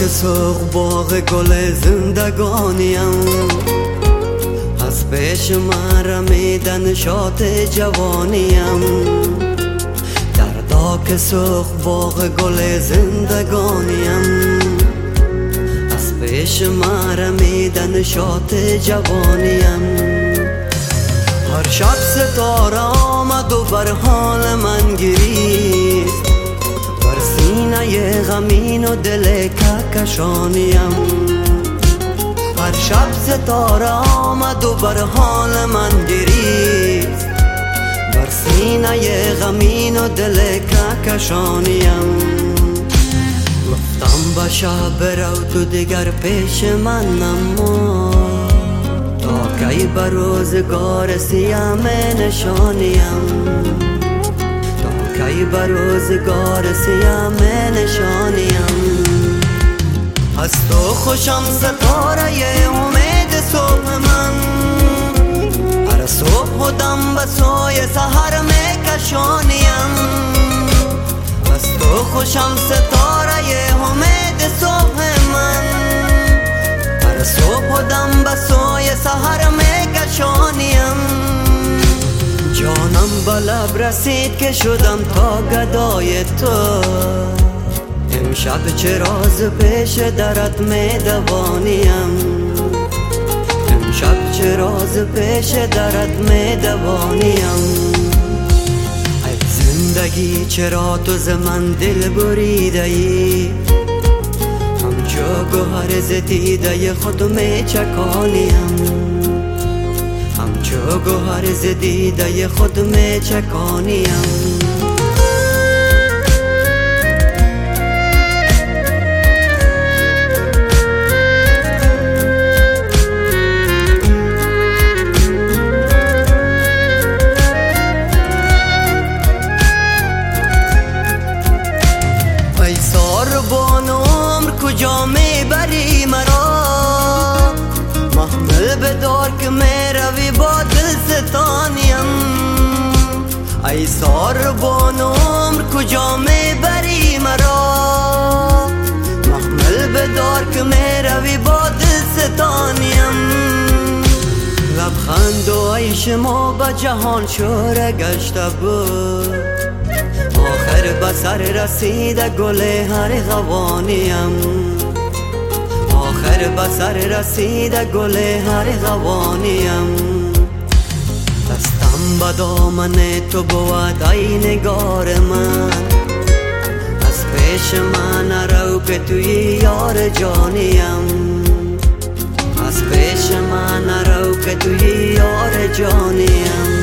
که سرخ باغ گل زندگانیم، از پیش من رمیدن شات جوانیم. دردا که سرخ باغ گل زندگانیم، از پیش من رمیدن شات جوانیم. هر شب ستاره آمد و بر حال من گریست، بر سینه غمین و دل کهکشانیم. هر شب ستاره آمد و بر حال من گریست، بر سینه غمین و دل کهکشانیم. گفتم به شب برو تو دیگر پیش من نما، تا کی بر روزگار سیام نشانیم، تا کی بر روزگار سیام نشانیم. از تو خوشم ستاره امید صبح من، هر صبح و دم به سوی سحر میکشانیم. از تو خوشم ستاره امید صبح من، هر صبح و دم به سوی سحر میکشانیم. جانم به لب رسید که شدم تا گدای تو، امشب چه راز پیش درت می دوانیم. امشب چه راز پیش درت می دوانیم. ای زندگی چرا تو ز من دل بریده ای، همچو گوهر ز دیده خود می چکانیم. همچو گوهر ز دیده خود می چکانیم. کجا میبری مرا، محمل بدار که میروی با دل ستانیم. ای ساربان عمر کجا میبری مرا، محمل بدار که میروی با دل ستانیم. لبخند و عیش ما به جهان شوره گشته بود، آخر به سر رسیده گل هر غوانیم. آخر به سر رسیده گل هر غوانیم. دستم به دامن تو بود ای نگار من، از پیش من نرو که توی یار جانیم. از پیش من نرو که توی یار جانیم.